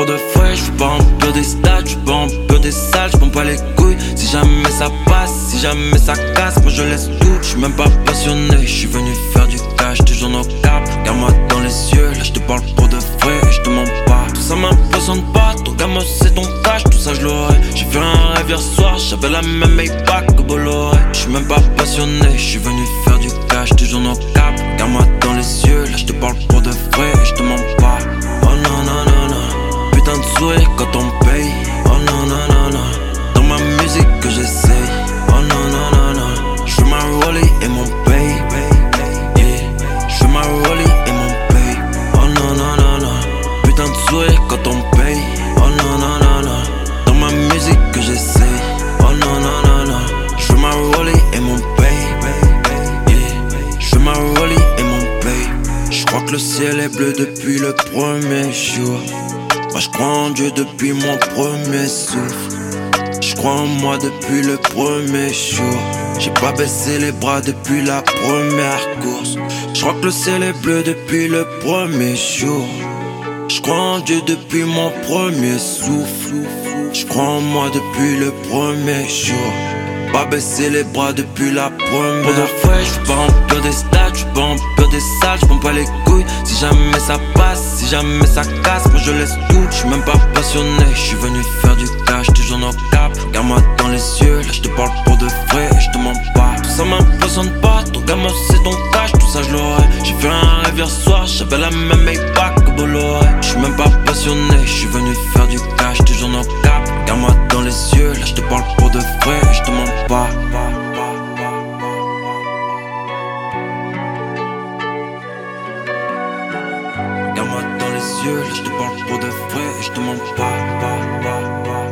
pour de frais, j'veux pas remplir des stats, j'veux pas remplir des salles, j'prends pas les couilles. Si jamais ça passe, si jamais ça casse, moi je laisse tout. J'suis même pas passionné, j'suis venu faire du cash, toujours nos cap. Regarde-moi dans les yeux, là j'te parle pour de vrai, j'te mens pas. Tout ça m'impressionne pas, ton gamin c'est ton cash, tout ça j'l'aurais. J'ai fait un rêve hier soir, j'avais la même Maybach que Bolloré. J'suis même pas passionné, j'suis venu faire du cash, toujours nos cap. Regarde-moi dans les yeux, là j'te parle pour de vrai, j'te mens pas. Oh non non non non, putain de sourire quand on me paye. Oh non non non non, dans ma musique que j'essaye. Oh non non non non, j'veux ma rollie et mon pay. Yeah, j'veux ma rollie et mon pay. Oh non non non non, putain de sourire quand on me paye. Oh non non non non, dans ma musique que j'essaye. Oh non non non non, j'veux ma rollie et mon pay. Yeah, j'veux ma rollie et mon pay. J'crois que le ciel est bleu depuis le premier jour. Moi j'crois en Dieu depuis mon premier souffle. J'crois en moi depuis le premier jour. J'ai pas baissé les bras depuis la première course. J'crois que le ciel est bleu depuis le premier jour. J'crois en Dieu depuis mon premier souffle. J'crois en moi depuis le premier jour. Pas baisser les bras depuis la première. Pour de vrai, j'veux pas remplir des stats, j'veux pas remplir des salles, j'prends pas les couilles. Si jamais ça passe, si jamais ça casse, moi je laisse tout. J'suis même pas passionné, j'suis venu faire du cash, toujours nos cap. Regarde-moi dans les yeux, là j'te parle pour de vrai, j'te mens pas. Tout ça m'impressionne pas, ton gamin c'est ton cash, tout ça j'l'aurais. J'ai fait un rêve hier soir, j'avais la même Maybach que Bolloré. J'suis même pas passionné, j'suis venu faire du cash, toujours nos cap. Regarde-moi dans les yeux, là j'te parle pour de vrai, j'te mens pas. Regarde-moi dans les yeux, là j'te parle pour de vrai, j'te mens pas.